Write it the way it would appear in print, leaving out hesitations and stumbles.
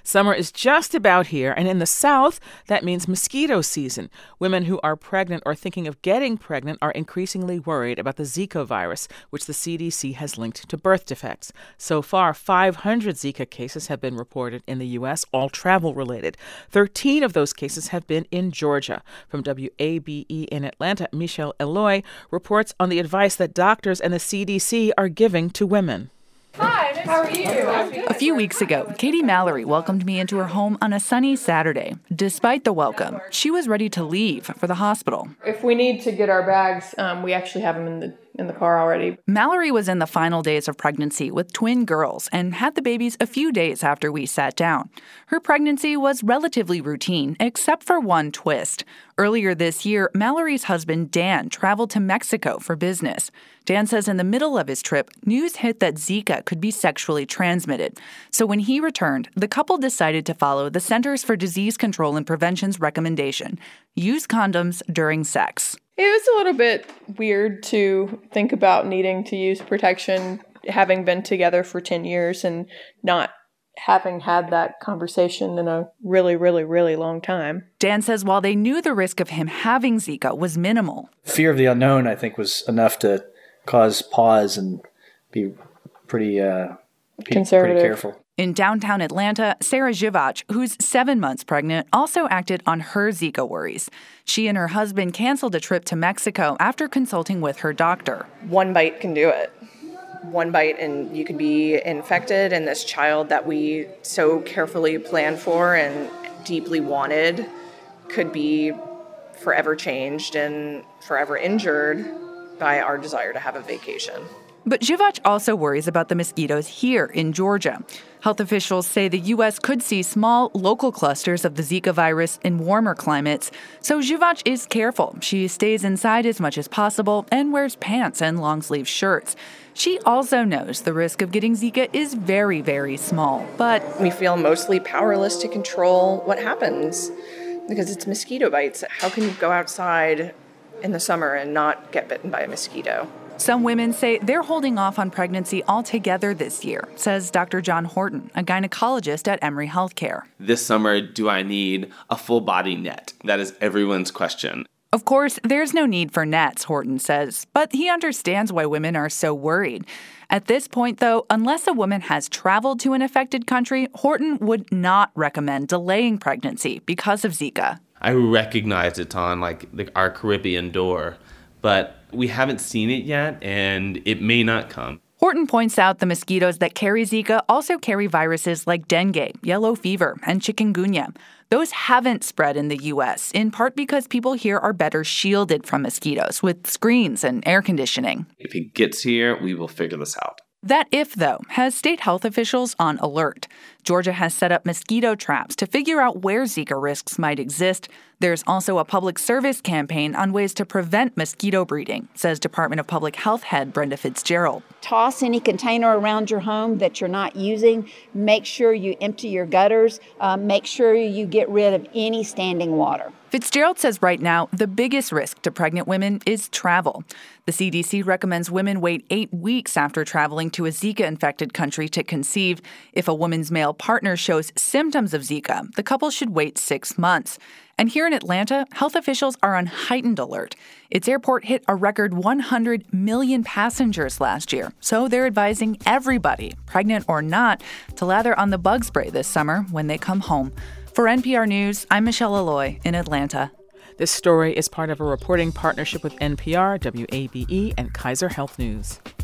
Summer is just about here, and in the South, that means mosquito season. Women who are pregnant or thinking of getting pregnant are increasingly worried about the Zika virus, which the CDC has linked to birth defects. So far, 500 Zika cases have been reported in the U.S., all travel-related. 13 of those cases have been in Georgia. From WABE in Atlanta, Michelle Eloy reports on the advice that doctors and the CDC are giving to women. Hi, how are you? A few weeks ago, Katie Mallory welcomed me into her home on a sunny Saturday. Despite the welcome, she was ready to leave for the hospital. If we need to get our bags, we actually have them in the car already. Mallory was in the final days of pregnancy with twin girls and had the babies a few days after we sat down. Her pregnancy was relatively routine, except for one twist. Earlier this year, Mallory's husband, Dan, traveled to Mexico for business. Dan says in the middle of his trip, news hit that Zika could be sexually transmitted. So when he returned, the couple decided to follow the Centers for Disease Control and Prevention's recommendation: use condoms during sex. It was a little bit weird to think about needing to use protection, having been together for 10 years and not having had that conversation in a really, really, really long time. Dan says while they knew the risk of him having Zika was minimal, fear of the unknown, I think, was enough to cause pause and be pretty conservative. Pretty careful. In downtown Atlanta, Sarah Zivach, who's 7 months pregnant, also acted on her Zika worries. She and her husband canceled a trip to Mexico after consulting with her doctor. One bite can do it. One bite and you can be infected, and this child that we so carefully planned for and deeply wanted could be forever changed and forever injured by our desire to have a vacation. But Zivach also worries about the mosquitoes here in Georgia. Health officials say the U.S. could see small local clusters of the Zika virus in warmer climates, so Zivach is careful. She stays inside as much as possible and wears pants and long-sleeve shirts. She also knows the risk of getting Zika is very, very small, but we feel mostly powerless to control what happens because it's mosquito bites. How can you go outside in the summer and not get bitten by a mosquito? Some women say they're holding off on pregnancy altogether this year, says Dr. John Horton, a gynecologist at Emory Healthcare. This summer, do I need a full body net? That is everyone's question. Of course, there's no need for nets, Horton says, but he understands why women are so worried. At this point, though, unless a woman has traveled to an affected country, Horton would not recommend delaying pregnancy because of Zika. I recognize it's on our Caribbean door, but we haven't seen it yet, and it may not come. Horton points out the mosquitoes that carry Zika also carry viruses like dengue, yellow fever, and chikungunya. Those haven't spread in the U.S., in part because people here are better shielded from mosquitoes with screens and air conditioning. If it gets here, we will figure this out. That if, though, has state health officials on alert. Georgia has set up mosquito traps to figure out where Zika risks might exist. There's also a public service campaign on ways to prevent mosquito breeding, says Department of Public Health head Brenda Fitzgerald. Toss any container around your home that you're not using. Make sure you empty your gutters. Make sure you get rid of any standing water. Fitzgerald says right now the biggest risk to pregnant women is travel. The CDC recommends women wait 8 weeks after traveling to a Zika-infected country to conceive. If a woman's male partner shows symptoms of Zika, the couple should wait 6 months. And here in Atlanta, health officials are on heightened alert. Its airport hit a record 100 million passengers last year, so they're advising everybody, pregnant or not, to lather on the bug spray this summer when they come home. For NPR News, I'm Michelle Eloy in Atlanta. This story is part of a reporting partnership with NPR, WABE, and Kaiser Health News.